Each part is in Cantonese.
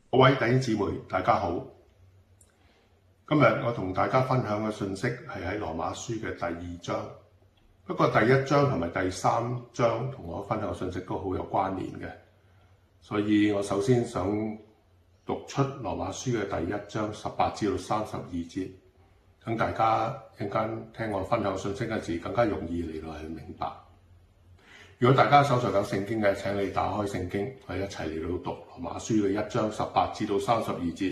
各位弟兄姊妹，大家好。今日我同大家分享嘅信息係喺羅馬書嘅第2章。不過第1章同埋第3章同我分享嘅信息都好有關聯嘅，所以我首先想讀出羅馬書嘅第1章18至到32節，等大家一陣間聽我分享信息嘅時更加容易嚟到去明白。如果大家手上有聖經嘅，請你打開聖經，我哋一齊嚟到讀羅馬書嘅1章18至到32節。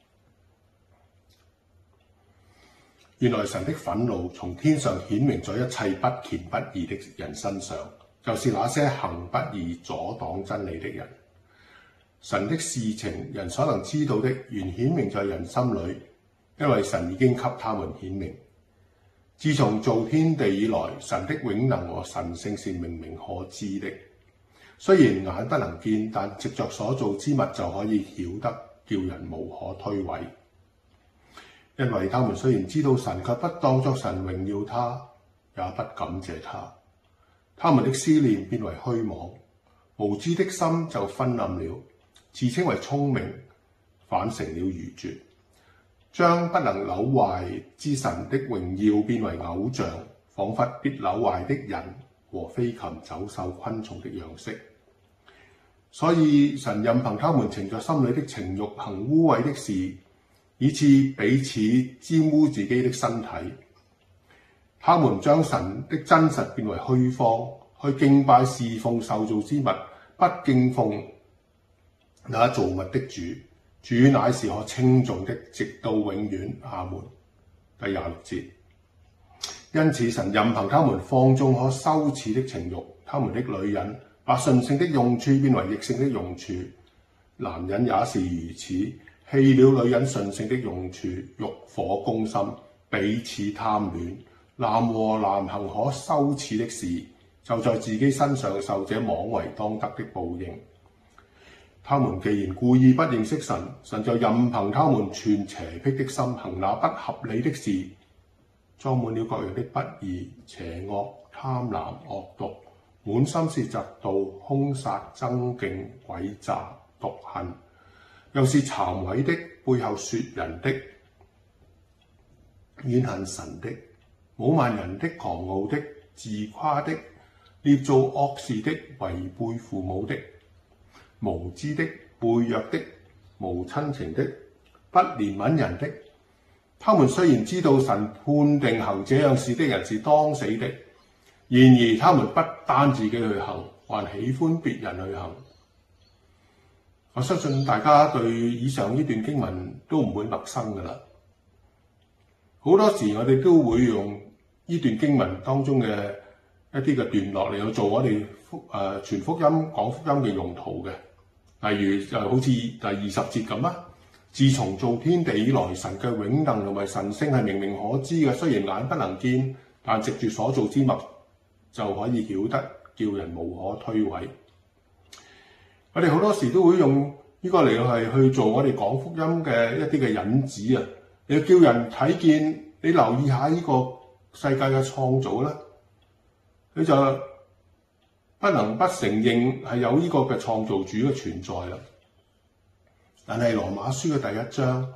原來神的憤怒從天上顯明在一切不虔不義的人身上，就是那些行不義阻擋真理的人。神的事情人所能知道的，原顯明在人心裏，因為神已經給他們顯明。自從造天地以來，神的永能和神性是明明可知的。雖然眼不能見，但藉着所造之物就可以曉得，叫人無可推諉。因為他們雖然知道神，卻不當作神榮耀他，也不感謝他。他們的思念變為虛妄，無知的心就昏暗了。自稱為聰明，反成了愚拙。將不能朽壞之神的榮耀變為偶像，仿佛必朽壞的人和飛禽走獸昆蟲的樣式。所以神任憑他們逞着心裏的情慾，行污穢的事，以致彼此沾污自己的身體。他們將神的真實變為虛謊，去敬拜侍奉受造之物，不敬奉那造物的主。主乃是可稱頌的，直到永遠。阿們。第26節。因此神任憑他們放縱可羞恥的情慾，他們的女人把順性的用處變為逆性的用處，男人也是如此，棄了女人順性的用處，慾火攻心，彼此貪戀。男和男行可羞恥的事，就在自己身上受這妄為當得的報應。他們既然故意不認識神，神就任憑他們存邪僻的心，行那不合理的事，裝滿了各樣的不義、邪惡、貪婪、惡毒，滿心是嫉妒、兇殺、爭競、詭詐、毒恨，又是讒毀的，背後說人的，怨恨神的，侮慢人的，狂傲的，自誇的，捏造惡事的，違背父母的，無知的，背約的，無親情的，不憐憫人的。他們雖然知道神判定行這樣事的人是當死的，然而他們不單自己去行，還喜歡別人去行。我相信大家對以上呢段經文都唔會陌生㗎喇。好多時我哋都會用呢段經文當中嘅一啲嘅段落嚟去做我哋傳福音、講福音嘅用途嘅。例如就好似第20節咁啊，自從造天地以來，神嘅永能同埋神性係明明可知嘅，雖然眼不能見，但藉住所造之物就可以曉得，叫人無可推諉。我哋好多時都會用呢個嚟係去做我哋講福音嘅一啲嘅引子啊，你叫人睇見，你留意下呢個世界嘅創造啦，你就不能不承認係有呢個嘅創造主嘅存在啦。但係羅馬書嘅第1章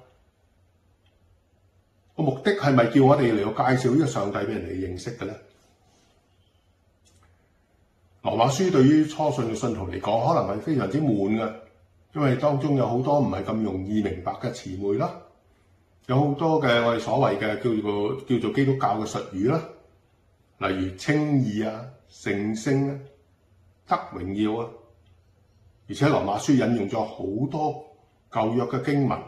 個目的係咪叫我哋嚟到介紹呢個上帝俾人哋認識嘅咧？羅馬書對於初信嘅信徒嚟講，可能係非常之悶嘅，因為當中有好多唔係咁容易明白嘅詞彙啦，有好多嘅我哋所謂嘅叫做基督教嘅術語啦，例如稱義啊、成聖啊、得榮耀啊，而且羅馬書引用咗好多舊約嘅經文。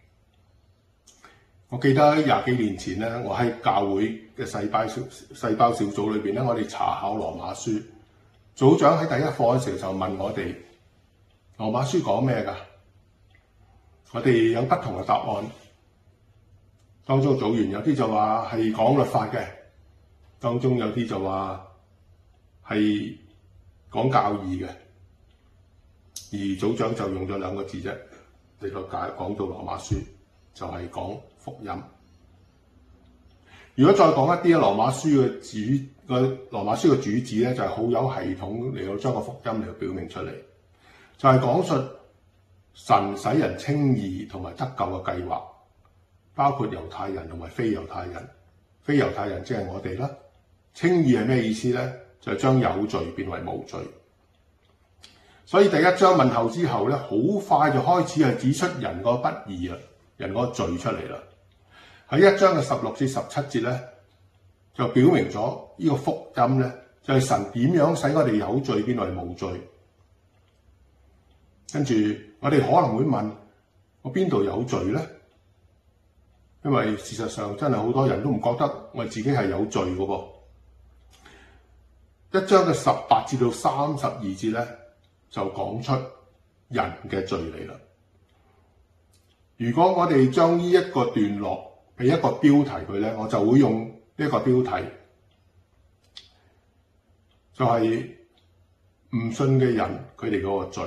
我記得20幾年前咧，我喺教會嘅細胞小組裏邊咧，我哋查考羅馬書，組長喺第一課嘅時候就問我哋羅馬書講咩㗎？我哋有不同嘅答案。當中組員有啲就話係講律法嘅，當中有啲就話係講教義嘅，而組長就用咗2個字啫，嚟到講到羅馬書就係講福音。如果再講一啲羅馬書嘅主旨咧，就係好有系統嚟到將個福音嚟到表明出嚟，就係講述神使人稱義同埋得救嘅計劃，包括猶太人同埋非猶太人。非猶太人即係我哋啦。稱義係咩意思呢？就係將有罪變為無罪。所以第一章問候之後咧，好快就開始係指出人個不義啦，人個罪出嚟啦。喺一章嘅16至17節咧，就表明咗呢個福音咧，就係神點樣使我哋有罪變為無罪。跟住我哋可能會問：我邊度有罪咧？因為事實上真係好多人都唔覺得我自己係有罪嘅噃。一章嘅18至到32節咧，就講出人嘅罪嚟啦。如果我哋將呢一個段落俾一個標題佢咧，我就會用呢一個標題，就係唔信嘅人佢哋嗰個罪。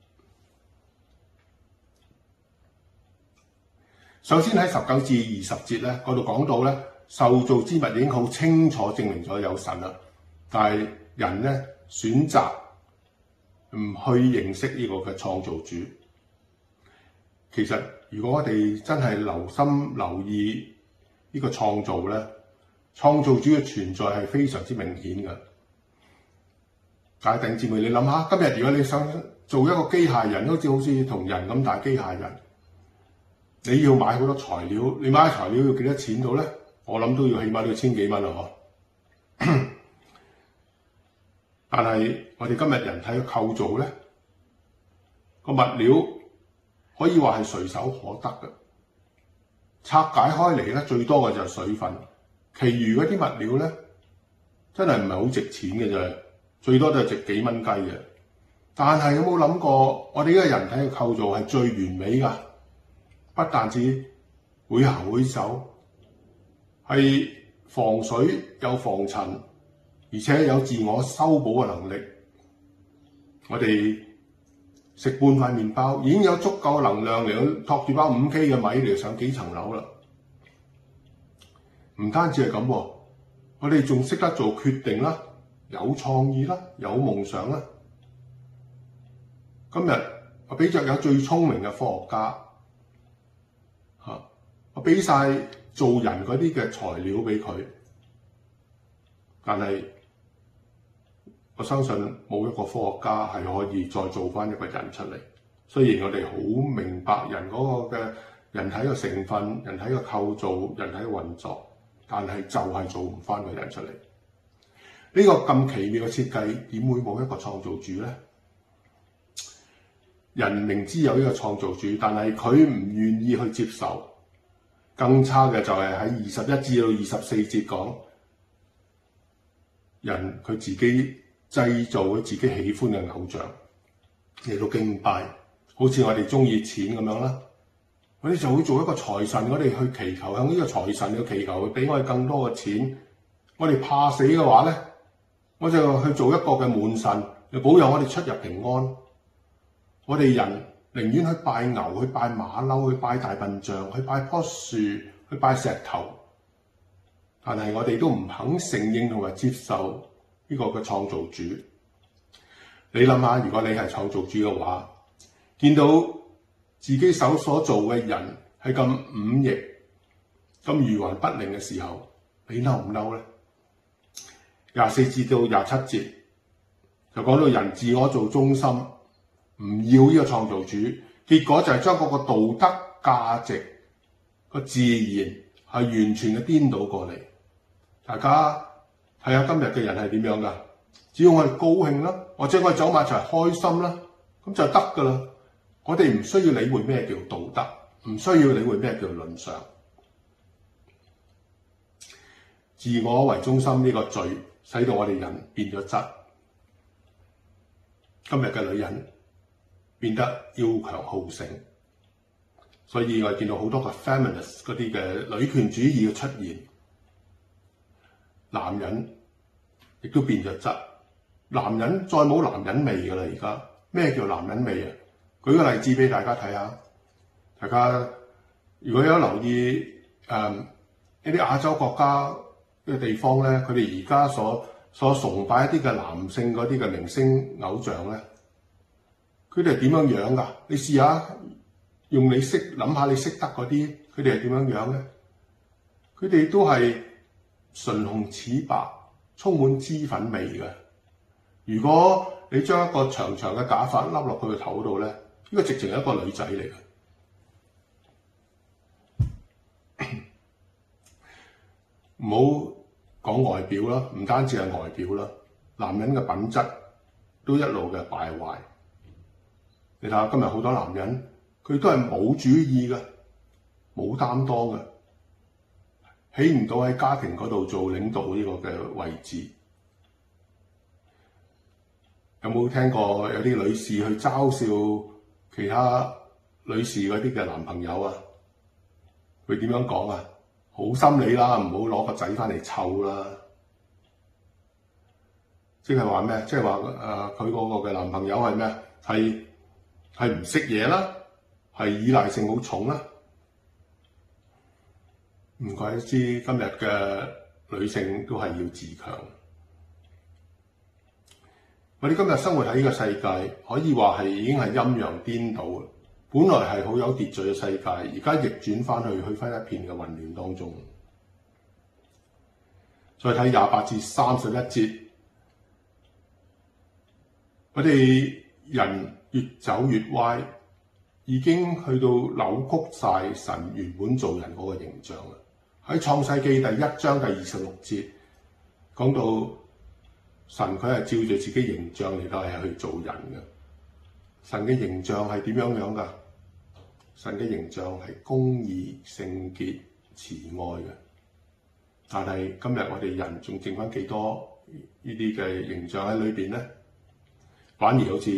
首先喺19至20節咧，嗰度講到咧，受造之物已經好清楚證明咗有神啦，但係人咧選擇唔去認識呢個嘅創造主。其實如果我哋真係留心留意呢個創造咧，創造主嘅存在係非常之明顯嘅。各位弟兄姊妹，你諗下，今日如果你想做一個機械人，好似同人咁大機械人，你要買好多材料，你買材料要幾多錢到咧？我諗都要起碼都要千幾蚊啦，嗬。但係我哋今日人體嘅構造咧，個物料可以話係隨手可得嘅。拆解開嚟咧，最多嘅就係水分，其餘嗰啲物料咧，真係唔係好值錢嘅啫，最多都係值幾蚊雞嘅。但係有冇諗過，我哋呢個人體嘅構造係最完美㗎？不但止會行會走，係防水有防塵，而且有自我修補嘅能力。我哋食半塊麵包已經有足夠嘅能量嚟去托住包5K 嘅米嚟上幾層樓啦。唔單止係咁，我哋仲識得做決定啦，有創意啦，有夢想啦。今日我俾着有最聰明嘅科學家，我俾晒做人嗰啲嘅材料俾佢，但係我相信冇一個科學家係可以再做翻一個人出嚟。雖然我哋好明白人嗰個嘅人體嘅成分、人體嘅構造、人體嘅運作，但係就係做唔翻個人出嚟。呢個咁奇妙嘅設計，點會冇一個創造主呢？人明知有呢個創造主，但係佢唔願意去接受。更差嘅就係喺21至到24節講，人佢自己製造佢自己喜歡嘅偶像嚟到敬拜，好似我哋中意錢咁樣啦。我哋就會做一個財神，我哋去祈求向呢個財神去祈求，俾我哋更多嘅錢。我哋怕死嘅話咧，我就去做一個嘅門神，嚟保佑我哋出入平安。我哋人寧願去拜牛、去拜馬騮、去拜大笨象、去拜棵樹、去拜石頭，但係我哋都唔肯承認同埋接受呢個嘅創造主。你諗下，如果你係創造主嘅話，見到自己手所做嘅人係咁忤逆、咁冥頑不靈嘅時候，你嬲唔嬲咧？24至到27節就講到人自我做中心，唔要呢個創造主，結果就係將嗰個道德價值個自然係完全嘅顛倒過嚟。大家睇下今日嘅人係點樣㗎？只要我哋高興啦，或者我哋走埋一齊開心啦，咁就得㗎啦。我哋唔需要理會咩叫道德，唔需要理會咩叫倫常。自我為中心呢個罪，使到我哋人變咗質。今日嘅女人變得要強好勝，所以我哋見到好多個 feminist 嗰啲嘅女權主義嘅出現。男人亦都變咗質，男人再冇男人味㗎啦！而家咩叫男人味啊？舉個例子俾大家睇下，大家如果有留意一啲亞洲國家嘅地方咧，佢哋而家所崇拜一啲嘅男性嗰啲嘅明星偶像咧， 佢哋係點樣樣㗎？你試下用你諗下你識得嗰啲，佢哋係點樣樣咧？佢哋都係唇紅齒白，充滿脂粉味嘅。如果你將一個長長嘅假髮笠落佢個頭度咧，呢個直情係一個女仔嚟嘅。唔好講外表啦，唔單止係外表啦，男人嘅品質都一路嘅敗壞。你睇下今日好多男人，佢都係冇主意嘅，冇擔當嘅，起唔到喺家庭嗰度做領導呢個嘅位置。有冇聽過有啲女士去嘲笑其他女士嗰啲嘅男朋友啊？佢點樣講啊？好心理啦，唔好攞個仔翻嚟湊啦。即係話咩？即係話佢嗰個嘅男朋友係咩？係唔識嘢啦，係依賴性好重啦。唔怪得知今日嘅女性都係要自強。我哋今日生活喺呢個世界，可以話係已經係陰陽顛倒。本來係好有秩序嘅世界，而家逆轉翻去翻一片嘅混亂當中。再睇28至31節，我哋人越走越歪，已經去到扭曲晒神原本做人嗰個形象啦。喺創世記第1章第26節講到神佢係照住自己形象嚟到係去做人嘅。神嘅形象係點樣樣㗎？神嘅形象係公義、聖潔、慈愛嘅。但係今日我哋人仲剩翻幾多呢啲嘅形象喺裏邊咧？反而好似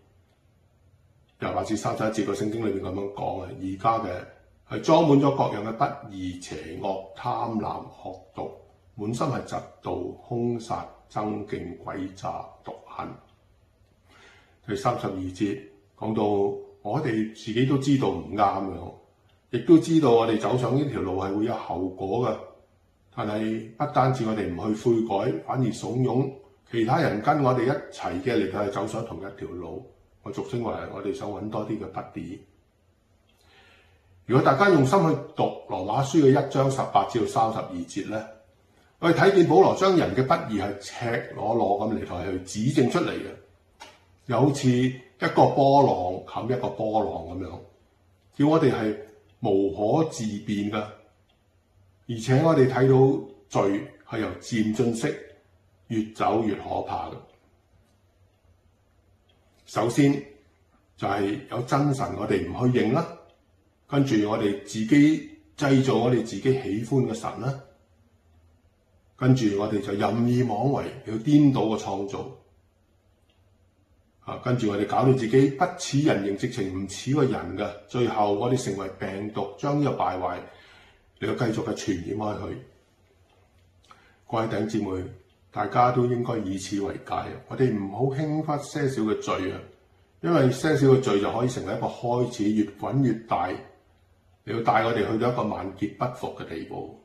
28至31節個聖經裏邊咁樣講啊，而家嘅係裝滿咗各樣嘅不義、邪惡、貪婪、惡毒，滿心係嫉妒、兇殺、爭競、詭詐、毒恨。第32節講到我哋自己都知道唔啱嘅，亦都知道我哋走上呢條路係會有後果嘅。但係不單止我哋唔去悔改，反而慫恿其他人跟我哋一齊嘅嚟到係走上同一條路。我俗稱話我哋想揾多啲嘅 buddy。如果大家用心去讀羅馬書嘅1章18至32節咧，我哋睇見保羅將人嘅不義係赤裸裸咁嚟到去指證出嚟嘅，又好似一個波浪冚一個波浪咁樣，叫我哋係無可自辯㗎。而且我哋睇到罪係由漸進式越走越可怕嘅。首先就係有真神，我哋唔去認啦，跟住我哋自己製造我哋自己喜歡嘅神啦，跟住我哋就任意妄為，要顛倒嘅創造。跟住我哋搞到自己不似人形，直情唔似個人嘅，最後我哋成為病毒，將呢個敗壞你要繼續嘅傳染開去。各位弟兄姊妹，大家都應該以此為戒。我哋唔好輕忽些少嘅罪啊，因為些少嘅罪就可以成為一個開始，越滾越大，你要帶我哋去到一個萬劫不復嘅地步。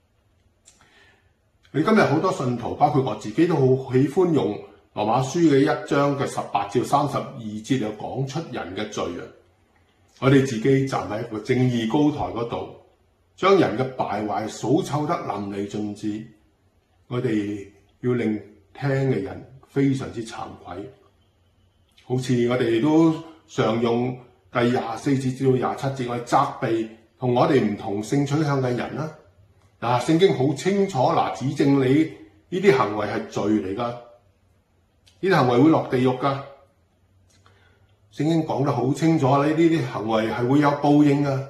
你今日好多信徒，包括我自己，都好喜歡用羅馬書嘅1章嘅18至32節嚟講出人嘅罪啊！我哋自己站喺一個正義高台嗰度，將人嘅敗壞數臭得淋漓盡致，我哋要令聽嘅人非常之慚愧。好似我哋都常用第24節至到27節，我哋責備同我哋唔同性取向嘅人啦。聖經好清楚指正你呢啲行為係罪嚟㗎，呢啲行為會落地獄㗎。聖經講得好清楚，呢啲行為係會有報應㗎。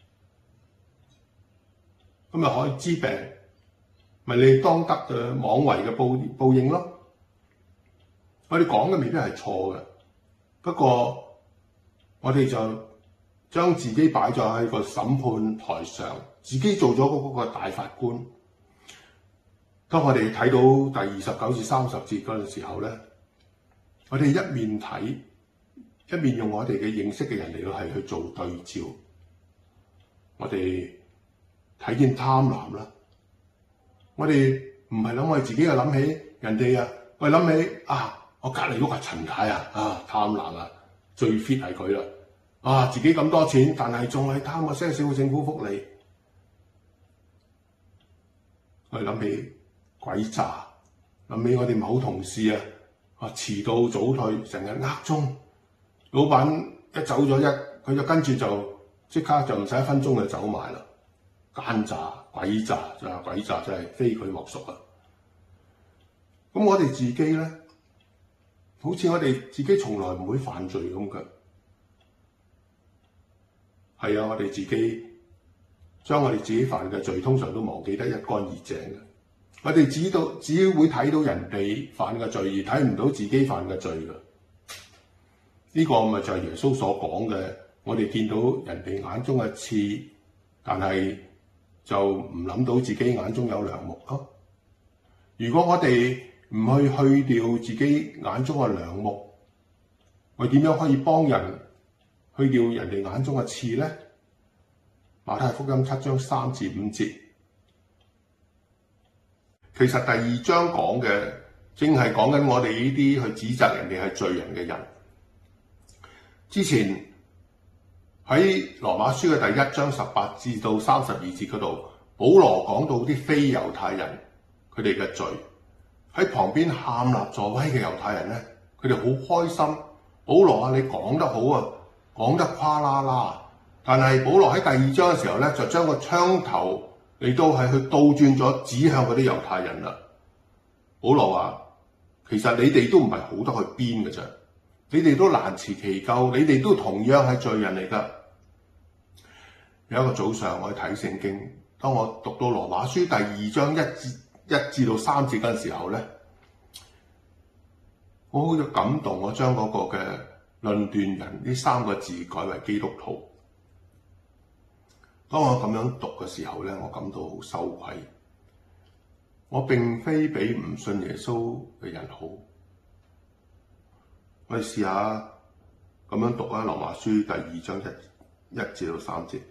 咁咪可以治病，咪你當得嘅妄為嘅報應咯。我哋講嘅未必係錯嘅，不過我哋就將自己擺咗喺個審判台上，自己做咗嗰個大法官。當我哋睇到第29至30節嗰陣時候咧，我哋一面睇，一面用我哋嘅認識嘅人嚟到係去做對照。我哋睇見貪婪啦，我哋唔係諗我哋自己，又諗起人哋啊，我哋諗起我隔離嗰個陳太貪婪啊， 最 fit 係佢啦。啊，自己咁多錢，但係仲係貪嗰些少嘅政府福利。我諗起鬼詐，諗起我哋某同事遲到早退，成日呃鐘，老闆一走咗佢就跟住就即刻就唔使1分鐘就走埋啦。奸詐、鬼詐，鬼詐真係非佢莫屬啊！咁我哋自己咧，好似我哋自己從來唔會犯罪咁嘅。係啊，我哋自己將我哋自己犯嘅罪，通常都忘記得一乾二淨嘅。我哋只會睇到人哋犯嘅罪，而睇唔到自己犯嘅罪嘅。呢個咪就係耶穌所講嘅，我哋見到人哋眼中嘅刺，但係就唔諗到自己眼中有梁木咯。如果我哋唔去掉自己眼中嘅梁木，我點樣可以幫人去掉人哋眼中嘅刺呢？馬太福音7章3至5節，其實第2章講嘅正係講緊我哋呢啲去指責人哋係罪人嘅人。之前喺羅馬書嘅第1章18至到32節嗰度，保羅講到啲非猶太人佢哋嘅罪，喺旁邊喊立助威嘅猶太人咧，佢哋好開心。保羅啊，你講得好啊，講得誇啦啦。但係保羅喺第2章嘅時候咧，就將個槍頭嚟到係去倒轉咗，指向嗰啲猶太人啦。保羅話：其實你哋都唔係好得去邊嘅啫，你哋都難辭其咎，你哋都同樣係罪人嚟㗎。有一個早上我去睇聖經，當我讀到羅馬書第2章1至到3節嗰陣時候咧，我好有感動，我將嗰個嘅論斷人呢3個字改為基督徒。當我咁樣讀嘅時候咧，我感到好羞愧。我並非比唔信耶穌嘅人好。我哋試下咁樣讀啊，羅馬書第2章1至到3節。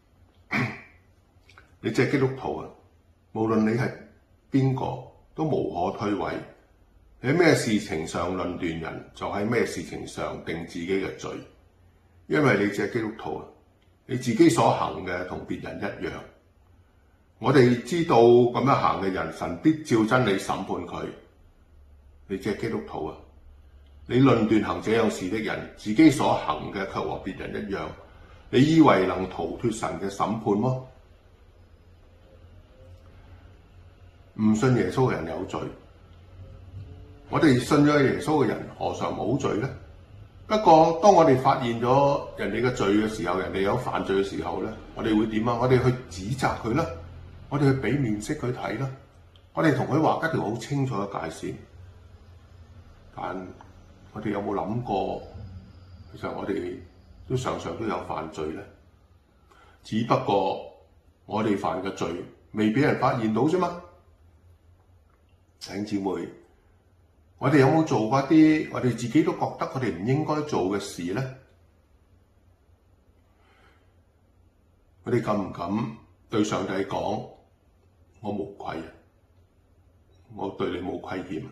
你即係基督徒啊，無論你係邊個，都無可推諉。你喺咩事情上論斷人，就喺咩事情上定自己嘅罪。因為你即係基督徒啊，你自己所行嘅同別人一樣。我哋知道咁樣行嘅人，神必照真理審判佢。你即係基督徒啊，你論斷行這樣事的人，自己所行嘅卻和別人一樣，你以為能逃脫神嘅審判麼？唔信耶穌嘅人有罪，我哋信咗耶穌嘅人何嘗冇罪呢？不過當我哋發現咗人哋嘅罪嘅時候，人哋有犯罪嘅時候咧，我哋會點啊？我哋去指責佢啦，我哋去俾面色佢睇啦，我哋同佢畫一條好清楚嘅界線。但我哋有冇諗過，其實我哋都常常都有犯罪咧，只不過我哋犯嘅罪未俾人發現到啫嘛。弟兄姊妹，我哋有冇做過一啲我哋自己都覺得我哋唔應該做嘅事咧？我哋敢唔敢對上帝講：我無愧啊，我對你冇虧欠。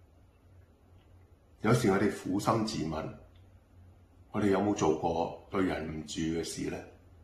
有時我哋苦心自問，我哋有冇做過對人唔住嘅事咧？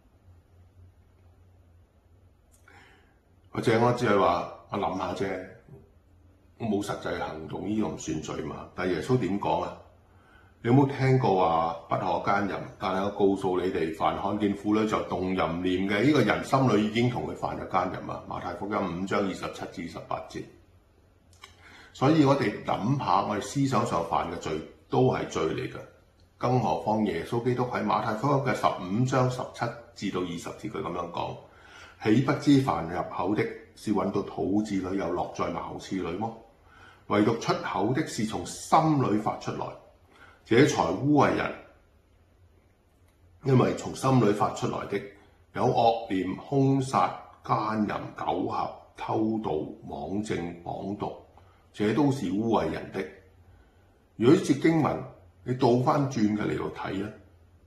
或者我只係話我諗下啫。我冇實際行動，呢個唔算罪嘛。但係耶穌點講啊？你有冇聽過話不可奸淫？但係我告訴你哋，凡看見婦女就動淫念嘅，呢個人心裏已經同佢犯咗奸淫啊。馬太福音5章27至18節。所以我哋諗下，我哋思想上犯嘅罪都係罪嚟嘅。更何況耶穌基督喺馬太福音嘅15章17至到20節，佢咁樣講：豈不知凡入口的，是揾到肚子裏又落在茅廁裏麼？唯獨出口的是從心裏發出來，這才污穢人。因為從心裏發出來的有惡念、兇殺、奸淫、苟合、偷盜、妄證、謗讟，這都是污穢人的。如果呢節經文你倒翻轉嘅嚟到睇咧，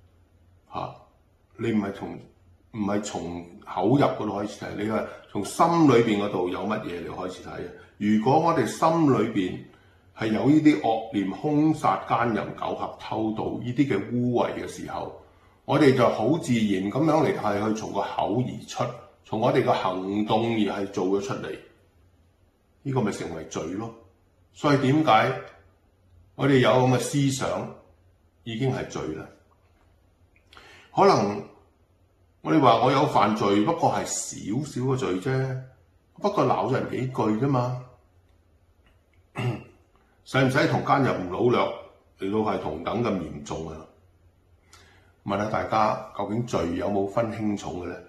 你唔係從口入嗰度開始睇，你係從心裏邊嗰度有乜嘢你開始睇啊？如果我哋心裏邊係有呢啲惡念、兇殺、奸淫、苟合、偷盜呢啲嘅污穢嘅時候，我哋就好自然咁樣嚟係去從個口而出，從我哋嘅行動而係做咗出嚟，呢個咪成為罪咯。所以點解我哋有咁嘅思想已經係罪啦？可能我哋話我有犯罪，不過係少少嘅罪啫，不過鬧人幾句啫嘛，使唔使同奸淫擄掠嚟到係同等咁嚴重啊？問下大家，究竟罪有冇分輕重嘅咧？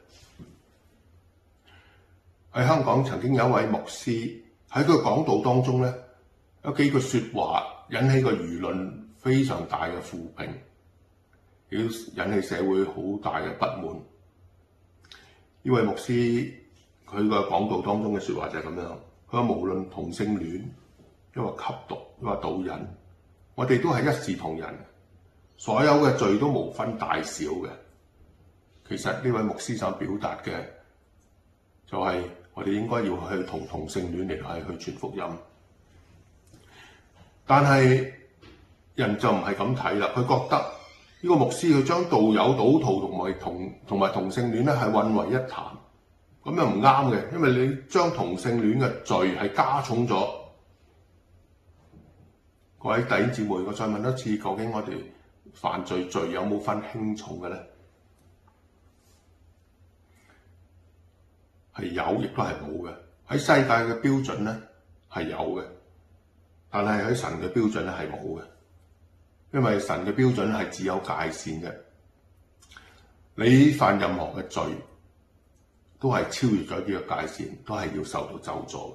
喺香港曾經有一位牧師喺佢講道當中咧，有幾句説話引起個輿論非常大嘅負評，亦都引起社會好大嘅不滿。呢位牧師佢個講道當中嘅説話就係咁樣，佢話無論同性戀，因為吸毒，因為賭癮，我哋都係一視同仁，所有嘅罪都無分大小嘅。其實呢位牧師想表達嘅就係我哋應該要去同同性戀嚟係去傳福音，但係人就唔係咁睇啦。佢覺得呢個牧師佢將道友、賭徒同埋同性戀咧係混為一談，咁又唔啱嘅，因為你將同性戀嘅罪係加重咗。各位弟兄姊妹，我再問一次，究竟我哋犯罪有冇分輕重嘅咧？係有，亦都係冇嘅。喺世界嘅標準咧係有嘅，但係喺神嘅標準咧係冇嘅。因為神嘅標準係只有界線嘅，你犯任何嘅罪都係超越咗呢個界線，都係要受到咒詛嘅。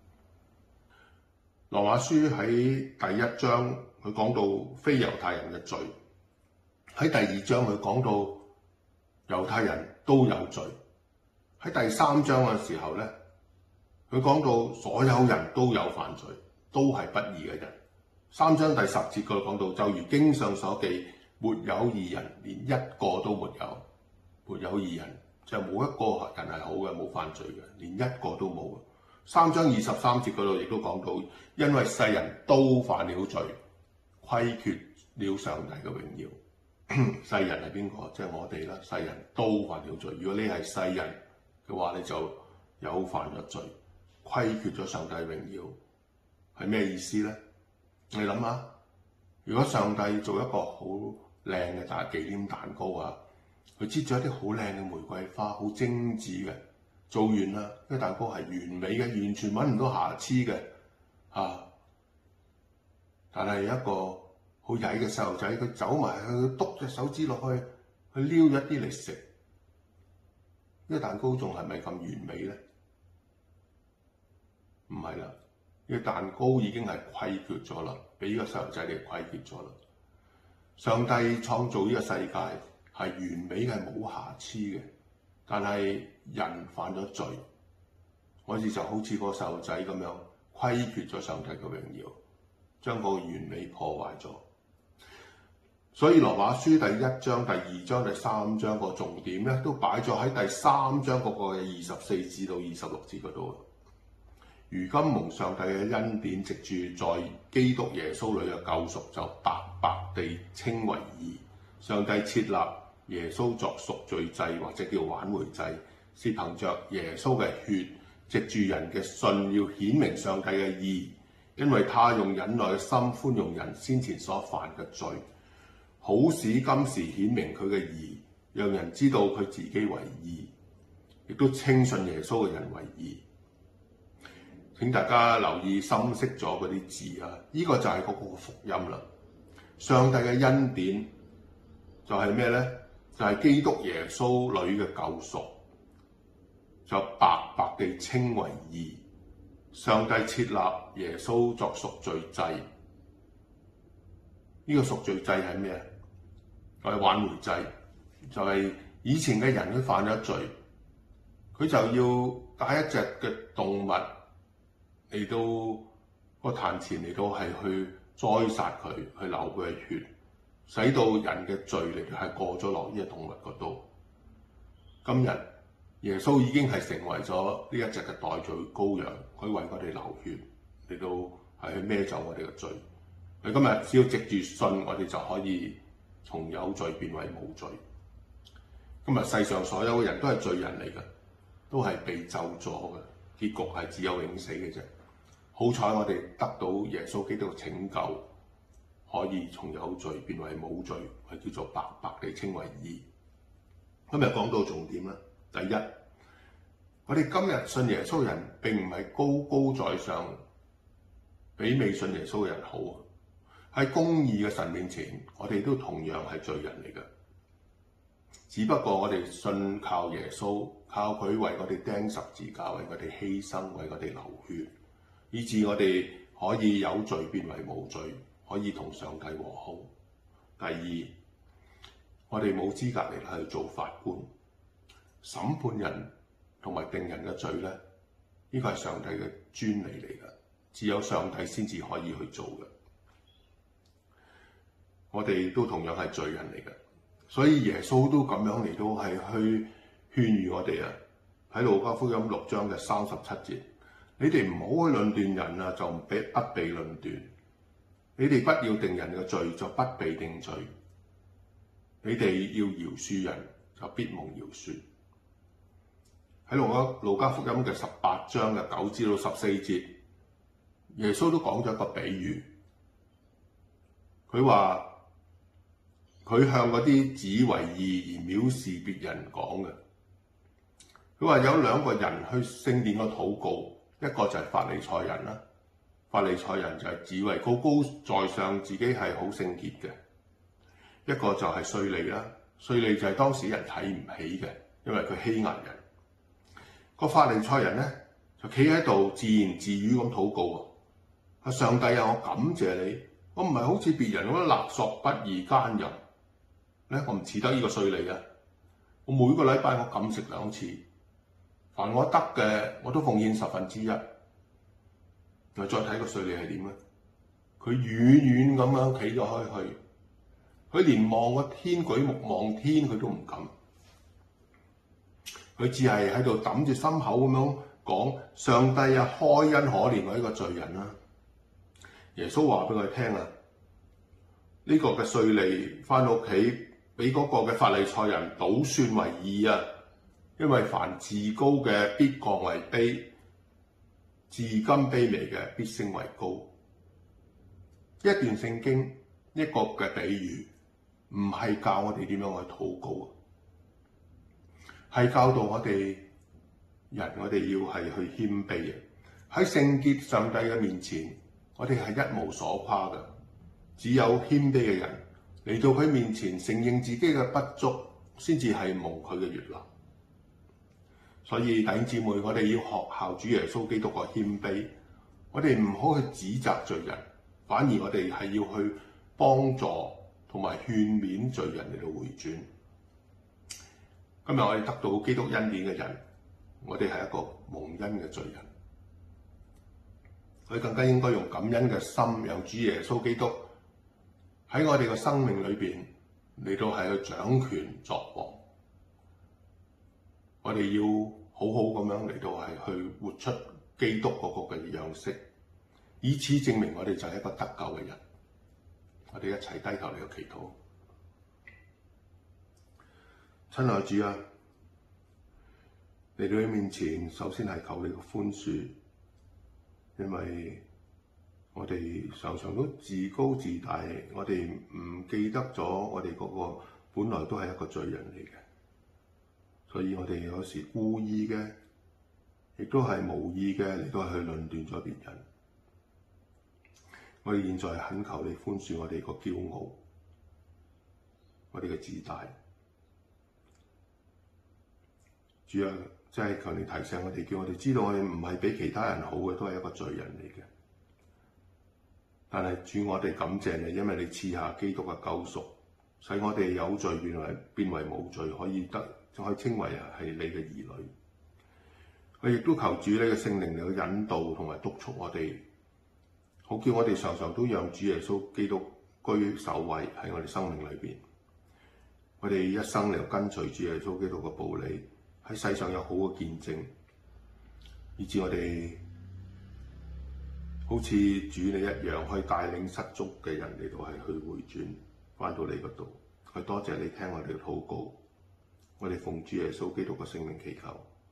羅馬書喺第一章佢講到非猶太人嘅罪，喺第二章佢講到猶太人都有罪，喺第三章嘅時候咧，佢講到所有人都有犯罪，都係不義嘅人。3章第10節佢講到，就如經上所記，沒有義人，連一個都沒有。沒有義人，就冇一個人係好嘅，冇犯罪嘅，連一個都冇。3章23節嗰度亦都講到，因為世人都犯了罪，虧缺了上帝嘅榮耀。世人係邊個？即係我哋啦。世人都犯了罪。如果你係世人嘅話，你就有犯咗罪，虧缺咗上帝榮耀，係咩意思咧？你諗下，如果上帝做一個好靚嘅紀念蛋糕啊，佢擠咗一啲好靚嘅玫瑰花，好精緻嘅，做完啦，呢個蛋糕係完美嘅，完全揾唔到瑕疵嘅啊！但係一個好曳嘅細路仔，佢走埋去篤隻手指落去，去撩一啲嚟食，呢個蛋糕仲係咪咁完美咧？唔係啦。呢個蛋糕已經係虧缺咗啦，俾呢個細路仔嚟虧缺咗啦。上帝創造呢個世界係完美嘅，冇瑕疵嘅，但係人犯咗罪，我哋就好似個細路仔咁樣虧缺咗上帝嘅榮耀，將個完美破壞咗。所以羅馬書第1章、第2章、第3章個重點咧，都擺咗喺第3章嗰個嘅24至到26節嗰度。如今蒙上帝嘅恩典，藉住在基督耶穌裏嘅救贖，就白白地稱為義。上帝設立耶穌作贖罪祭，或者叫挽回祭，是憑着耶穌嘅血，藉住人嘅信，要顯明上帝嘅義，因為他用忍耐嘅心寬容人先前所犯嘅罪，好使今時顯明佢嘅義，讓人知道佢自己為義，亦都稱信耶穌嘅人為義。請大家留意深識咗嗰啲字啊！呢個就係嗰個福音啦。上帝嘅恩典就係咩咧？就係基督耶穌裏嘅救贖，就白白地稱為義。上帝設立耶穌作贖罪祭。呢個贖罪祭係咩啊？就係挽回祭，就係以前嘅人佢犯咗罪，佢就要帶一隻嘅動物嚟到個壇前，嚟到係去宰殺佢，去流佢嘅血，使到人嘅罪嚟係過咗落呢隻動物嗰度。今日耶穌已經係成為咗呢一隻嘅代罪羔羊，佢為我哋流血嚟到係去孭走我哋嘅罪。佢今日只要藉住信，我哋就可以從有罪變為無罪。今日世上所有嘅人都係罪人嚟嘅，都係被咒詛嘅，結局係只有永死嘅啫。好彩我哋得到耶穌基督嘅拯救，可以從有罪變為無罪，係叫做白白地稱為義。今日講到重點啦，第一，我哋今日信耶穌嘅人並唔係高高在上，比未信耶穌嘅人好。喺公義嘅神面前，我哋都同樣係罪人嚟嘅。只不過我哋信靠耶穌，靠佢為我哋釘十字架，為我哋犧牲，為我哋流血，以致我哋可以有罪變為無罪，可以同上帝和好。第二，我哋冇資格嚟去做法官，審判人同埋定人嘅罪咧，呢個係上帝嘅專利嚟嘅，只有上帝先至可以去做嘅。我哋都同樣係罪人嚟嘅。所以耶穌都咁樣嚟到係去勸喻我哋啊，喺路加福音6章嘅37節，你哋唔好去論斷人啊，就不被論斷；你哋不要定人嘅罪，就不被定罪；你哋要饒恕人，就必蒙饒恕。喺路加福音嘅18章嘅9至到14節，耶穌都講咗一個比喻，佢話，佢向嗰啲自以為義而藐視別人講嘅。佢話有兩個人去聖殿嘅禱告，一個就係法利賽人啦。法利賽人就係自以為高高在上，自己係好聖潔嘅。一個就係稅吏啦，稅吏就係當時人睇唔起嘅，因為佢欺壓人。個法利賽人咧就企喺度自言自語咁禱告啊，上帝啊，我感謝你，我唔係好似別人咁樣勒索不義奸淫。我唔似得呢個稅吏啊！我每個禮拜我禁食2次，凡我得嘅我都奉獻1/10。再睇個稅吏係點咧？佢遠遠咁樣企咗開去，佢連望個天舉目望天佢都唔敢，佢只係喺度揼住心口咁樣講：上帝啊，開恩可憐我呢個罪人啦！耶穌話俾佢聽啊，呢個嘅稅吏返到屋企，俾嗰個嘅法利賽人倒算為義啊！因為凡自高嘅必降為卑，自甘卑微嘅必升為高。一段聖經，一個嘅比喻，唔係教我哋點樣去禱告，係教導我哋人，我哋要係去謙卑嘅。喺聖潔上帝嘅面前，我哋係一無所誇嘅，只有謙卑嘅人嚟到佢面前承認自己嘅不足，先至係蒙佢嘅悅納。所以弟兄姊妹，我哋要學效主耶穌基督嘅謙卑，我哋唔好去指責罪人，反而我哋係要去幫助同埋勸勉罪人嚟到回轉。今日我哋得到基督恩典嘅人，我哋係一個蒙恩嘅罪人，佢更加應該用感恩嘅心，讓主耶穌基督喺我哋嘅生命裏邊嚟到係去掌權作王。我哋要好好咁樣嚟到係去活出基督嗰個嘅樣式，以此證明我哋就係一個得救嘅人。我哋一齊低頭嚟到祈禱。親愛主啊，嚟到你面前，首先係求你嘅寬恕，因為我哋常常都自高自大，我哋唔記得咗我哋嗰個本來都係一個罪人嚟嘅，所以我哋有時故意嘅，亦都係無意嘅嚟到去論斷咗別人。我哋現在懇求你寬恕我哋個驕傲，我哋嘅自大。主啊，真係求你提醒我哋，叫我哋知道我哋唔係比其他人好嘅，都係一個罪人嚟嘅。但係主，我哋感謝你，因為你賜下基督嘅救贖，使我哋有罪變為無罪，可以稱為係你嘅兒女。我亦都求主你嘅聖靈嚟去引導同埋督促我哋，好叫我哋常常都讓主耶穌基督居首位喺我哋生命裏邊。我哋一生嚟跟隨主耶穌基督嘅道理，喺世上有好嘅見證，以致我哋好似主你一樣，可以帶領失足嘅人嚟到係去回轉，翻到你嗰度。去多謝你聽我哋嘅禱告，我哋奉主耶穌基督嘅聖名祈求，